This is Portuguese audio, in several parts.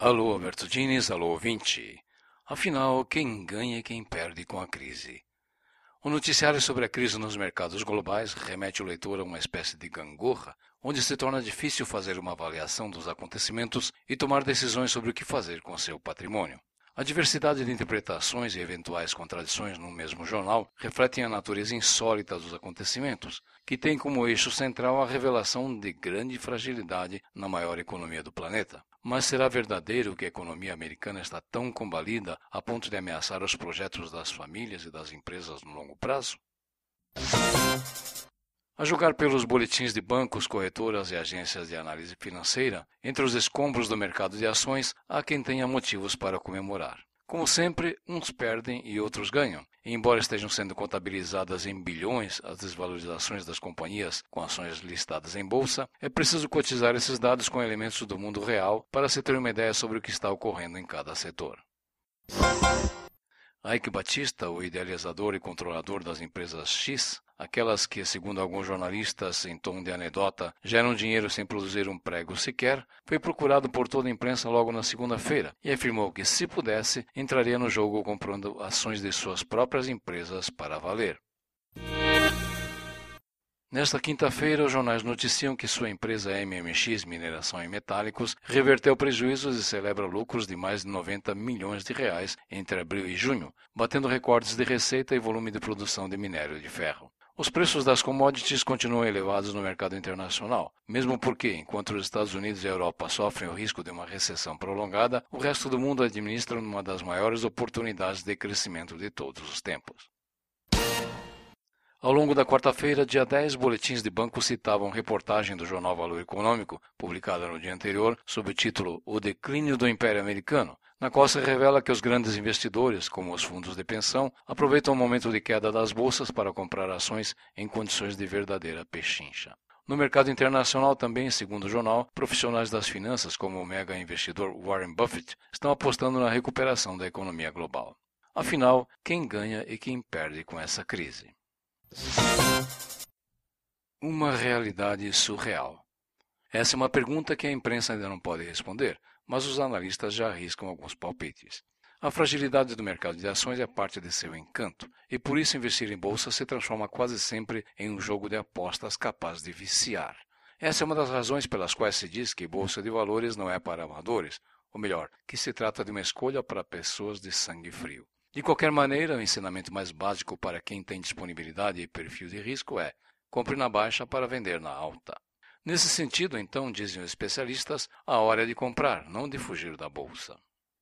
Alô, Bertudines, alô, ouvinte. Afinal, quem ganha e quem perde com a crise? O noticiário sobre a crise nos mercados globais remete o leitor a uma espécie de gangorra, onde se torna difícil fazer uma avaliação dos acontecimentos e tomar decisões sobre o que fazer com seu patrimônio. A diversidade de interpretações e eventuais contradições no mesmo jornal refletem a natureza insólita dos acontecimentos, que tem como eixo central a revelação de grande fragilidade na maior economia do planeta. Mas será verdadeiro que a economia americana está tão combalida a ponto de ameaçar os projetos das famílias e das empresas no longo prazo? A julgar pelos boletins de bancos, corretoras e agências de análise financeira, entre os escombros do mercado de ações, há quem tenha motivos para comemorar. Como sempre, uns perdem e outros ganham. E embora estejam sendo contabilizadas em bilhões as desvalorizações das companhias com ações listadas em bolsa, é preciso cotizar esses dados com elementos do mundo real para se ter uma ideia sobre o que está ocorrendo em cada setor. Ike Batista, o idealizador e controlador das empresas X, aquelas que, segundo alguns jornalistas, em tom de anedota, geram dinheiro sem produzir um prego sequer, foi procurado por toda a imprensa logo na segunda-feira e afirmou que, se pudesse, entraria no jogo comprando ações de suas próprias empresas para valer. Nesta quinta-feira, os jornais noticiam que sua empresa MMX Mineração em Metálicos reverteu prejuízos e celebra lucros de mais de 90 milhões de reais entre abril e junho, batendo recordes de receita e volume de produção de minério de ferro. Os preços das commodities continuam elevados no mercado internacional, mesmo porque, enquanto os Estados Unidos e a Europa sofrem o risco de uma recessão prolongada, o resto do mundo administra uma das maiores oportunidades de crescimento de todos os tempos. Ao longo da quarta-feira, dia 10, boletins de banco citavam reportagem do jornal Valor Econômico, publicada no dia anterior, sob o título O Declínio do Império Americano, na qual se revela que os grandes investidores, como os fundos de pensão, aproveitam o momento de queda das bolsas para comprar ações em condições de verdadeira pechincha. No mercado internacional também, segundo o jornal, profissionais das finanças, como o mega investidor Warren Buffett, estão apostando na recuperação da economia global. Afinal, quem ganha e quem perde com essa crise? Uma realidade surreal. Essa é uma pergunta que a imprensa ainda não pode responder, mas os analistas já arriscam alguns palpites. A fragilidade do mercado de ações é parte de seu encanto, e por isso investir em bolsa se transforma quase sempre em um jogo de apostas capaz de viciar. Essa é uma das razões pelas quais se diz que bolsa de valores não é para amadores, ou melhor, que se trata de uma escolha para pessoas de sangue frio. De qualquer maneira, o ensinamento mais básico para quem tem disponibilidade e perfil de risco é: compre na baixa para vender na alta. Nesse sentido, então, dizem os especialistas, a hora é de comprar, não de fugir da bolsa.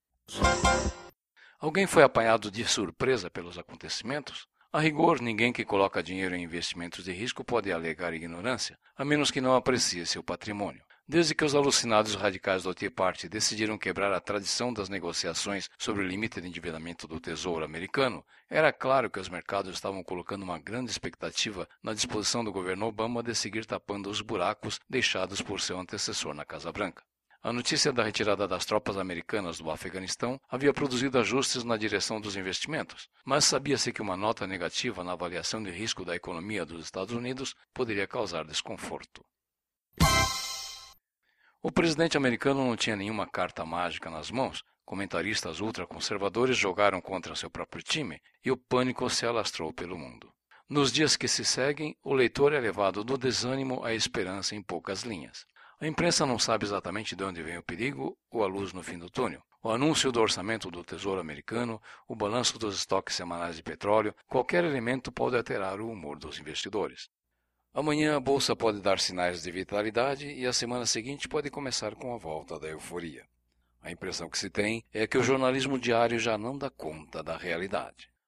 Alguém foi apanhado de surpresa pelos acontecimentos? A rigor, ninguém que coloca dinheiro em investimentos de risco pode alegar ignorância, a menos que não aprecie seu patrimônio. Desde que os alucinados radicais do Tea Party decidiram quebrar a tradição das negociações sobre o limite de endividamento do Tesouro americano, era claro que os mercados estavam colocando uma grande expectativa na disposição do governo Obama de seguir tapando os buracos deixados por seu antecessor na Casa Branca. A notícia da retirada das tropas americanas do Afeganistão havia produzido ajustes na direção dos investimentos, mas sabia-se que uma nota negativa na avaliação de risco da economia dos Estados Unidos poderia causar desconforto. O presidente americano não tinha nenhuma carta mágica nas mãos, comentaristas ultraconservadores jogaram contra seu próprio time e o pânico se alastrou pelo mundo. Nos dias que se seguem, o leitor é levado do desânimo à esperança em poucas linhas. A imprensa não sabe exatamente de onde vem o perigo ou a luz no fim do túnel. O anúncio do orçamento do Tesouro americano, o balanço dos estoques semanais de petróleo, qualquer elemento pode alterar o humor dos investidores. Amanhã a bolsa pode dar sinais de vitalidade e a semana seguinte pode começar com a volta da euforia. A impressão que se tem é que o jornalismo diário já não dá conta da realidade.